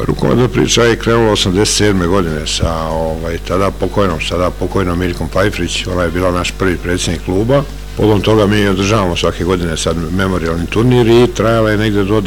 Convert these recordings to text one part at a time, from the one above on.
Rukometna priča je krenula 87. godine sa sada pokojnom Miljkom Pajfrić, ona je bila naš prvi predsjednik kluba. Povodom toga mi održavamo svake godine sad memorijalni turnir i trajala je negde do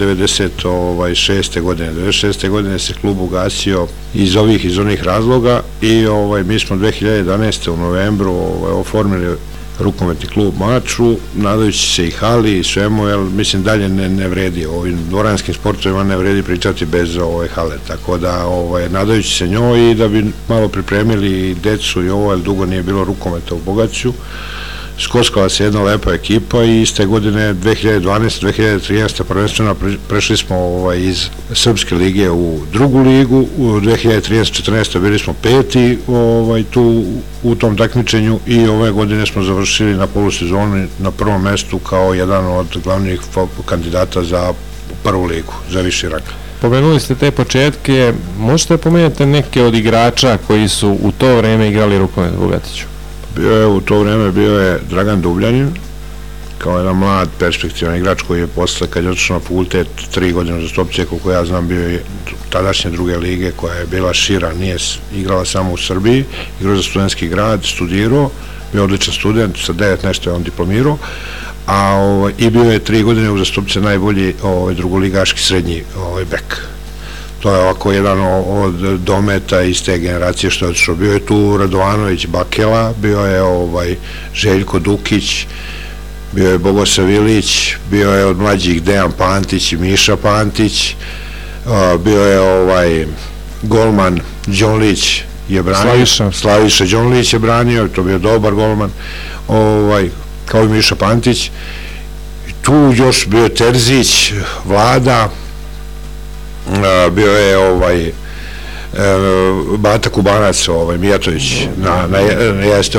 96. godine. 96. godine se klub ugasio iz onih razloga i mi smo 2011. u novembru oformili rukometni klub Mačvu, nadajući se i hali i svemu, jer mislim dalje ne vredi, o ovim dvoranskim sportovima ne vredi pričati bez hale, tako da nadajući se njoj i da bi malo pripremili decu i ovo, jer dugo nije bilo rukometa u Bogaću, skoskala se jedna lepa ekipa i iste godine 2012. 2013. prvenstveno prešli smo iz Srpske lige u drugu ligu, u 2013-14. bili smo peti tu u tom takmičenju i ove godine smo završili na polusezoni na prvom mestu kao jedan od glavnih kandidata za prvu ligu, za viši rang. Pomenuli ste te početke, možete pomenuti neke od igrača koji su u to vreme igrali rukomet u Bogatiću? U to vreme bio je Dragan Dubljanin, kao jedan mlad perspektivan igrač koji je posle, kad je otišao na fakultet, 3 godine uzastopce, koliko ja znam, bio je tadašnje druge lige koja je bila šira, nije igrala samo u Srbiji, igrao za Studentski grad, studirao, bio odličan student, sa 9 nešto je on diplomirao, i bio je 3 godine uzastopce najbolji drugoligaški srednji bek. To je ovako jedan od dometa iz te generacije što je otišao. Bio je tu Radovanović Bakela, bio je Željko Dukić, bio je Bogosav Ilić, bio je od mlađih Dejan Pantić i Miša Pantić, bio je golman Đonlić je branio, Slaviša Đonlić je branio, to bio dobar golman, kao i Miša Pantić. Tu još bio je Terzić, Vlada, bio je Bata Kubanac, Mijatović, jeste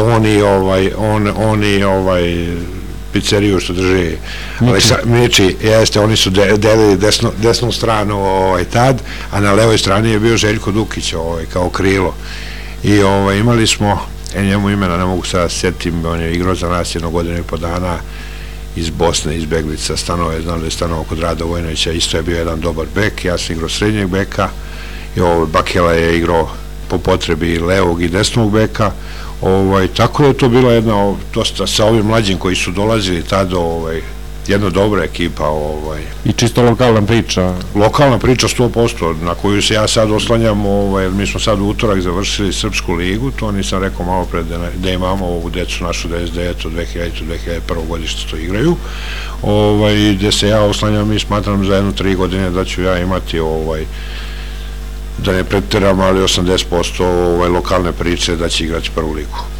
on i pizzeriju što drži Miči, jeste, oni su delili desnu stranu tad, a na levoj strani je bio Željko Dukić kao krilo. I imali smo, njemu imena ne mogu sada sjetim, on je igrao za nas 1 godinu i po dana, iz Bosne, iz Beglica, stanove, znam da je stanovao kod Rada Vojnovića, isto je bio jedan dobar bek, ja sam igrao srednjeg beka, i Bakela je igrao po potrebi levog i desnog beka, tako da je to bila jedna, dosta sa ovim mlađim koji su dolazili tada, jedna dobra ekipa. I čisto lokalna priča? Lokalna priča 100%, na koju se ja sad oslanjam, jer mi smo sad u utorak završili Srpsku ligu, to nisam rekao malo pre da imamo ovu decu našu 99. 2000. 2001. godište to igraju, gde se ja oslanjam i smatram za 1-3 godine da ću ja imati, da ne preteram, ali 80% lokalne priče da će igrati prvu ligu.